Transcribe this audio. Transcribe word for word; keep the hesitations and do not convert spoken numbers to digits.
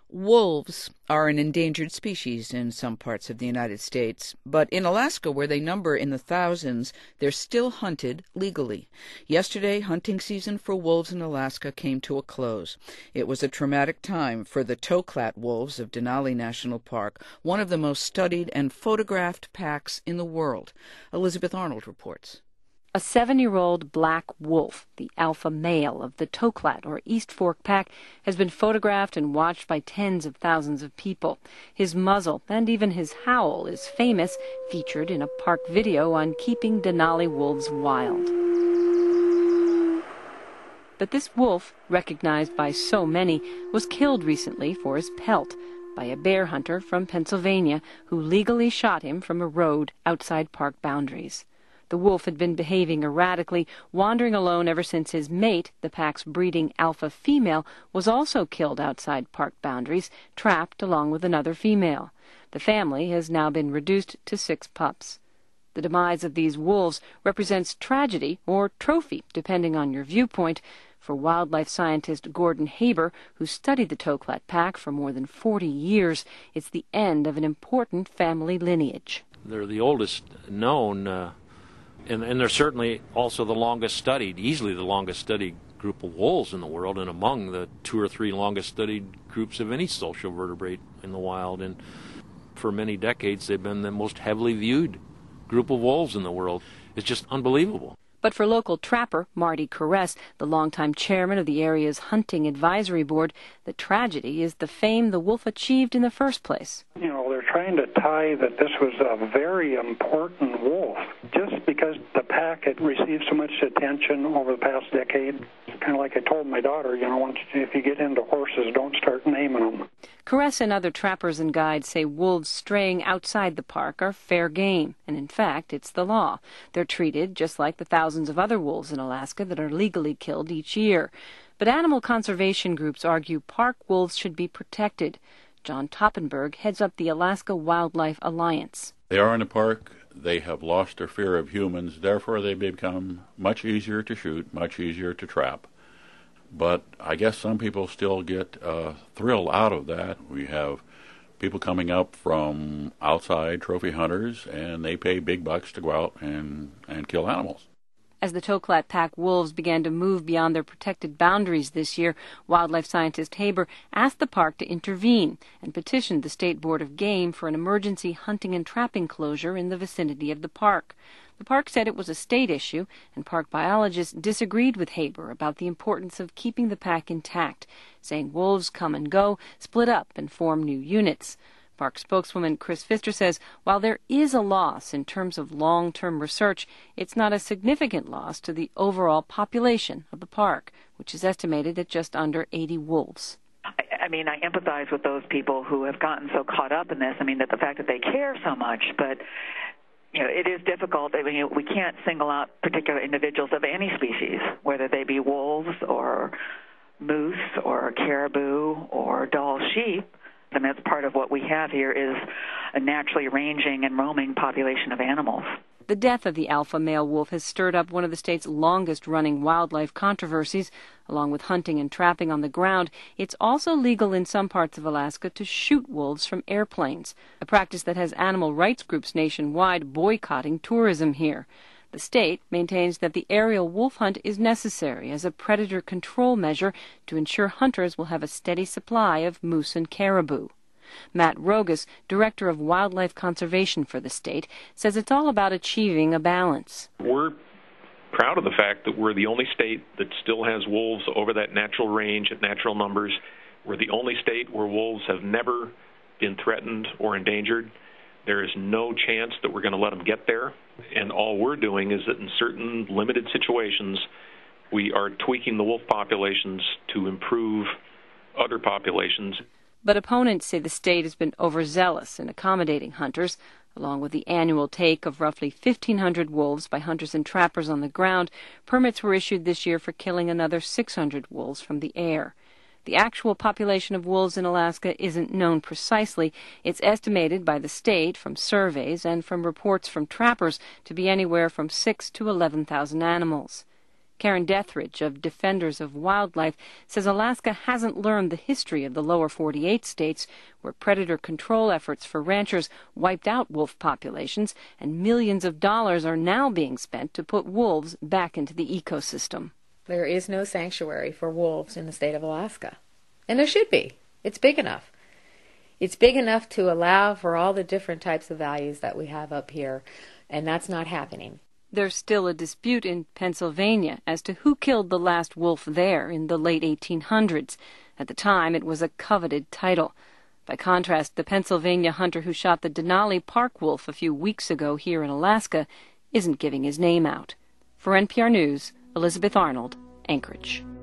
Wolves are an endangered species in some parts of the United States, but in Alaska, where they number in the thousands, they're still hunted legally. Yesterday, hunting season for wolves in Alaska came to a close. It was a traumatic time for the Toklat wolves of Denali National Park, one of the most studied and photographed packs in the world. Elizabeth Arnold reports. A seven-year-old black wolf, the alpha male of the Toklat or East Fork pack, has been photographed and watched by tens of thousands of people. His muzzle and even his howl is famous, featured in a park video on keeping Denali wolves wild. But this wolf, recognized by so many, was killed recently for his pelt by a bear hunter from Pennsylvania who legally shot him from a road outside park boundaries. The wolf had been behaving erratically, wandering alone ever since his mate, the pack's breeding alpha female, was also killed outside park boundaries, trapped along with another female. The family has now been reduced to six pups. The demise of these wolves represents tragedy or trophy, depending on your viewpoint. For wildlife scientist Gordon Haber, who studied the Toklat pack for more than forty years, it's the end of an important family lineage. They're the oldest known uh And, and they're certainly also the longest studied, easily the longest studied group of wolves in the world, and among the two or three longest studied groups of any social vertebrate in the wild. And for many decades, they've been the most heavily viewed group of wolves in the world. It's just unbelievable. But for local trapper Marty Caress, the longtime chairman of the area's hunting advisory board, the tragedy is the fame the wolf achieved in the first place. You know, they're trying to tie that this was a very important wolf. Just because the pack had received so much attention over the past decade, it's kind of like I told my daughter, you know, once, if you get into horses, don't start naming them. Caress and other trappers and guides say wolves straying outside the park are fair game, and in fact, it's the law. They're treated just like the thousands of other wolves in Alaska that are legally killed each year. But animal conservation groups argue park wolves should be protected. John Toppenberg heads up the Alaska Wildlife Alliance. They are in the park. They have lost their fear of humans. Therefore, they become much easier to shoot, much easier to trap. But I guess some people still get a thrill out of that. We have people coming up from outside trophy hunters, and they pay big bucks to go out and, and kill animals. As the Toklat pack wolves began to move beyond their protected boundaries this year, wildlife scientist Haber asked the park to intervene and petitioned the State Board of Game for an emergency hunting and trapping closure in the vicinity of the park. The park said it was a state issue, and park biologists disagreed with Haber about the importance of keeping the pack intact, saying wolves come and go, split up, and form new units. Park spokeswoman Chris Pfister says while there is a loss in terms of long-term research, it's not a significant loss to the overall population of the park, which is estimated at just under eighty wolves. I mean, I empathize with those people who have gotten so caught up in this. I mean, that the fact that they care so much, but you know, it is difficult. I mean, we can't single out particular individuals of any species, whether they be wolves or moose or caribou or Dall sheep. And that's part of what we have here is a naturally ranging and roaming population of animals. The death of the alpha male wolf has stirred up one of the state's longest-running wildlife controversies. Along with hunting and trapping on the ground, it's also legal in some parts of Alaska to shoot wolves from airplanes, a practice that has animal rights groups nationwide boycotting tourism here. The state maintains that the aerial wolf hunt is necessary as a predator control measure to ensure hunters will have a steady supply of moose and caribou. Matt Rogas, director of wildlife conservation for the state, says it's all about achieving a balance. We're proud of the fact that we're the only state that still has wolves over that natural range at natural numbers. We're the only state where wolves have never been threatened or endangered. There is no chance that we're going to let them get there, and all we're doing is that in certain limited situations, we are tweaking the wolf populations to improve other populations. But opponents say the state has been overzealous in accommodating hunters. Along with the annual take of roughly fifteen hundred wolves by hunters and trappers on the ground, permits were issued this year for killing another six hundred wolves from the air. The actual population of wolves in Alaska isn't known precisely. It's estimated by the state from surveys and from reports from trappers to be anywhere from six to eleven thousand animals. Karen Dethridge of Defenders of Wildlife says Alaska hasn't learned the history of the lower forty-eight states, where predator control efforts for ranchers wiped out wolf populations, and millions of dollars are now being spent to put wolves back into the ecosystem. There is no sanctuary for wolves in the state of Alaska. And there should be. It's big enough. It's big enough to allow for all the different types of values that we have up here, and that's not happening. There's still a dispute in Pennsylvania as to who killed the last wolf there in the late eighteen hundreds. At the time, it was a coveted title. By contrast, the Pennsylvania hunter who shot the Denali Park wolf a few weeks ago here in Alaska isn't giving his name out. For N P R News, Elizabeth Arnold, Anchorage.